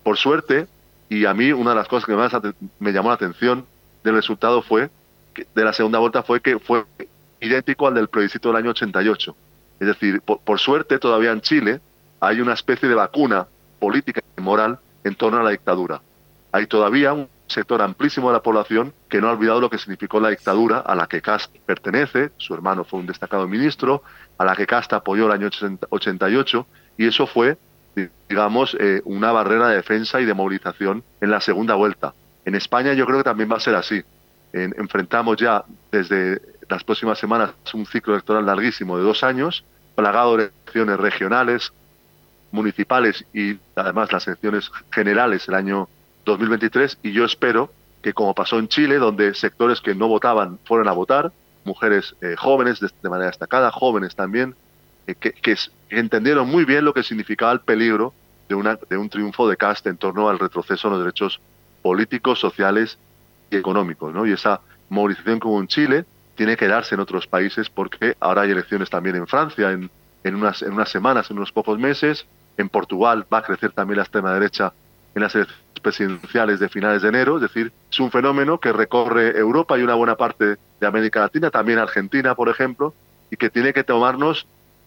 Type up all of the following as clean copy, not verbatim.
Por suerte, y a mí una de las cosas que más me llamó la atención del resultado de la segunda vuelta fue que fue idéntico al del plebiscito del año 88. Es decir, por suerte todavía en Chile hay una especie de vacuna política y moral en torno a la dictadura. Hay todavía un sector amplísimo de la población que no ha olvidado lo que significó la dictadura a la que Kast pertenece, su hermano fue un destacado ministro, a la que Kast apoyó el año 88, y eso fue, digamos, una barrera de defensa y de movilización en la segunda vuelta. En España yo creo que también va a ser así. Enfrentamos ya desde las próximas semanas un ciclo electoral larguísimo de 2 años, plagado de elecciones regionales, municipales y además las elecciones generales el año 2023, y yo espero que, como pasó en Chile, donde sectores que no votaban fueron a votar, mujeres jóvenes de manera destacada, jóvenes también, que entendieron muy bien lo que significaba el peligro de un triunfo de Kast en torno al retroceso en los derechos políticos, sociales y económicos, ¿no? Y esa movilización como en Chile tiene que darse en otros países, porque ahora hay elecciones también en Francia en unas semanas, en unos pocos meses. En Portugal va a crecer también la extrema derecha en las elecciones presidenciales de finales de enero. Es decir, es un fenómeno que recorre Europa y una buena parte de América Latina, también Argentina, por ejemplo, y que tiene que tomarnos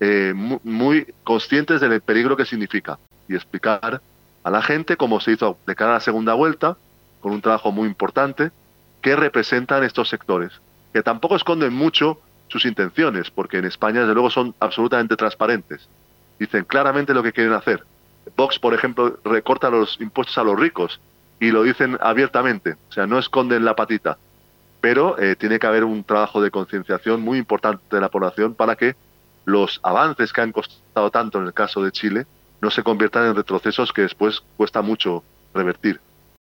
muy conscientes del peligro que significa y explicar a la gente, como se hizo de cara a la segunda vuelta, con un trabajo muy importante, qué representan estos sectores, que tampoco esconden mucho sus intenciones, porque en España, desde luego, son absolutamente transparentes. Dicen claramente lo que quieren hacer. Vox, por ejemplo, recorta los impuestos a los ricos y lo dicen abiertamente, o sea, no esconden la patita. Pero tiene que haber un trabajo de concienciación muy importante de la población para que los avances que han costado tanto en el caso de Chile no se conviertan en retrocesos que después cuesta mucho revertir.